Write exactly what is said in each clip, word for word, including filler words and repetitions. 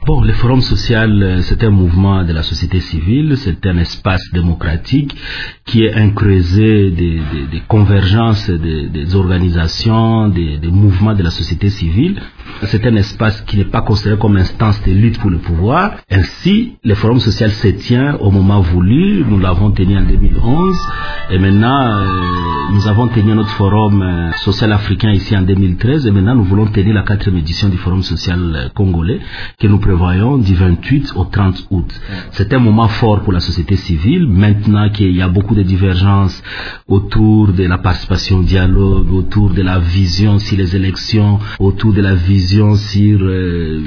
Bon, le Forum social, c'est un mouvement de la société civile, c'est un espace démocratique qui est un creuset des, des, des convergences des, des organisations, des, des mouvements de la société civile. C'est un espace qui n'est pas considéré comme instance de lutte pour le pouvoir. Ainsi, le Forum social se tient au moment voulu. Nous l'avons tenu en deux mille onze et maintenant, euh, nous avons tenu notre Forum euh, social africain ici en deux mille treize et maintenant nous voulons tenir la quatrième édition du Forum social euh, congolais que nous prévoyons du vingt-huit au trente août. C'est un moment fort pour la société civile, maintenant qu'il y a beaucoup de divergences autour de la participation au dialogue, autour de la vision sur les élections, autour de la vision sur euh,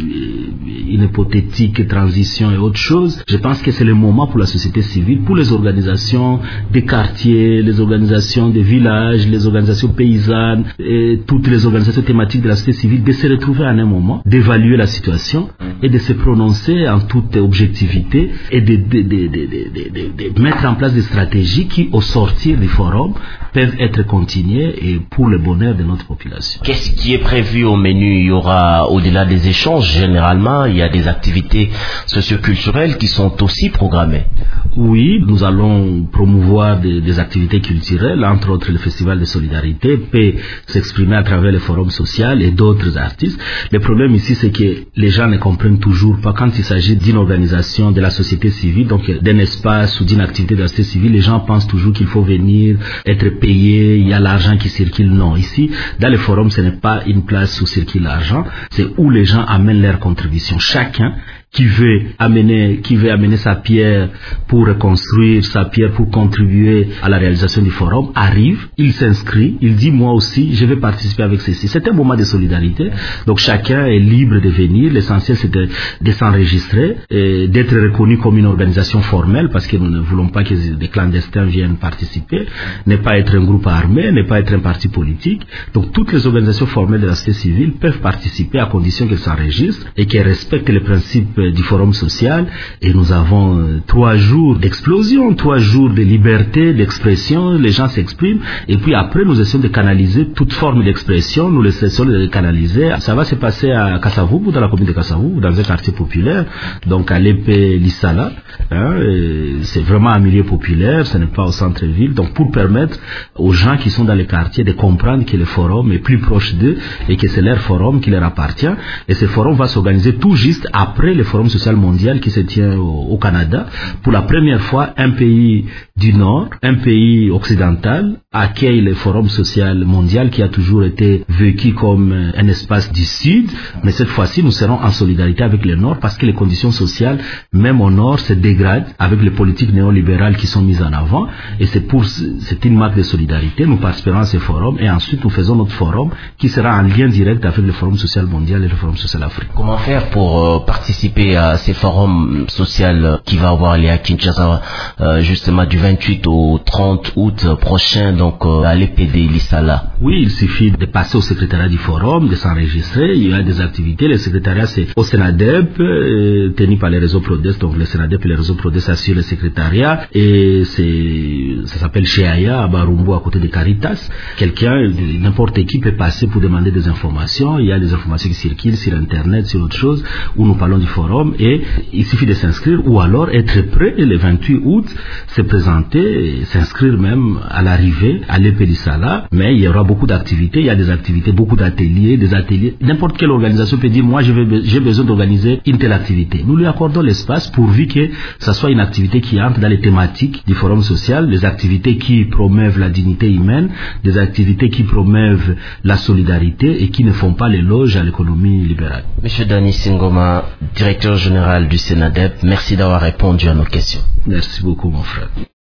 une hypothétique transition et autre chose. Je pense que c'est le moment pour la société civile, pour les organisations des quartiers, les organisations des villages, les organisations paysannes, et toutes les organisations thématiques de la société civile, de se retrouver en un moment, d'évaluer la situation et de se prononcer en toute objectivité et de, de, de, de, de, de, de mettre en place des stratégies qui, au sortir du forum, peuvent être continuées et pour le bonheur de notre population. Qu'est-ce qui est prévu au menu? Il y aura, au-delà des échanges, généralement, il y a des activités socioculturelles qui sont aussi programmées. Oui, nous allons promouvoir des, des activités culturelles, entre autres le Festival de Solidarité peut s'exprimer à travers le Forum social et d'autres artistes. Le problème ici, c'est que les gens ne comprennent toujours pas quand il s'agit d'une organisation de la société civile, donc d'un espace ou d'une activité de la société civile, les gens pensent toujours qu'il faut venir, être payé, il y a l'argent qui circule. Non, ici, dans le Forum, ce n'est pas une place où circule l'argent, c'est où les gens amènent leur contribution. Chacun qui veut amener, qui veut amener sa pierre pour reconstruire, sa pierre pour contribuer à la réalisation du forum, arrive, il s'inscrit, il dit moi aussi, je vais participer avec ceci. C'est un moment de solidarité, donc chacun est libre de venir, l'essentiel c'est de, de s'enregistrer, et d'être reconnu comme une organisation formelle, parce que nous ne voulons pas que des clandestins viennent participer, ne pas être un groupe armé, ne pas être un parti politique. Donc toutes les organisations formelles de la société civile peuvent participer à condition qu'elles s'enregistrent et qu'elles respectent les principes du forum social, et nous avons euh, trois jours d'explosion, trois jours de liberté d'expression, les gens s'expriment, et puis après nous essayons de canaliser toute forme d'expression, nous essayons de les canaliser. Ça va se passer à Kasavubu, dans la commune de Kasavubu, dans un quartier populaire, donc à l'épée Lissala, hein, c'est vraiment un milieu populaire, ce n'est pas au centre-ville, donc pour permettre aux gens qui sont dans les quartiers de comprendre que le forum est plus proche d'eux et que c'est leur forum qui leur appartient, et ce forum va s'organiser tout juste après le Forum social mondial qui se tient au, au Canada. Pour la première fois, un pays du Nord, un pays occidental, accueille le Forum social mondial qui a toujours été vécu comme un espace du Sud, mais cette fois-ci, nous serons en solidarité avec le Nord parce que les conditions sociales, même au Nord, se dégradent avec les politiques néolibérales qui sont mises en avant, et c'est pour, c'est une marque de solidarité. Nous participerons à ce forum et ensuite nous faisons notre forum qui sera en lien direct avec le Forum social mondial et le Forum social africain. Comment faire pour euh, participer à ces forums sociaux qui va avoir lieu à Kinshasa euh, justement du vingt-huit au trente août prochain, donc euh, à l'E P D Lissala? Oui, il suffit de passer au secrétariat du forum, de s'enregistrer. Il y a des activités. Le secrétariat, c'est au Sénadep, euh, tenu par les réseaux Prodes, donc le Sénadep et les réseaux Prodes assurent le secrétariat, et c'est, ça s'appelle Cheaya à Barumbu, à côté de Caritas. Quelqu'un, n'importe qui peut passer pour demander des informations. Il y a des informations qui circulent sur Internet, sur autre chose, où nous parlons du forum, et il suffit de s'inscrire ou alors être prêt et le vingt-huit août se présenter, s'inscrire même à l'arrivée à l'E P Lissala. Mais il y aura beaucoup d'activités, il y a des activités, beaucoup d'ateliers, des ateliers. N'importe quelle organisation peut dire moi je vais, j'ai besoin d'organiser une telle activité. Nous lui accordons l'espace pourvu que ça soit une activité qui entre dans les thématiques du forum social, des activités qui promeuvent la dignité humaine, des activités qui promeuvent la solidarité et qui ne font pas l'éloge à l'économie libérale. Monsieur Dani Singoma, directeur général du Sénadep, merci d'avoir répondu à nos questions. Merci beaucoup mon frère.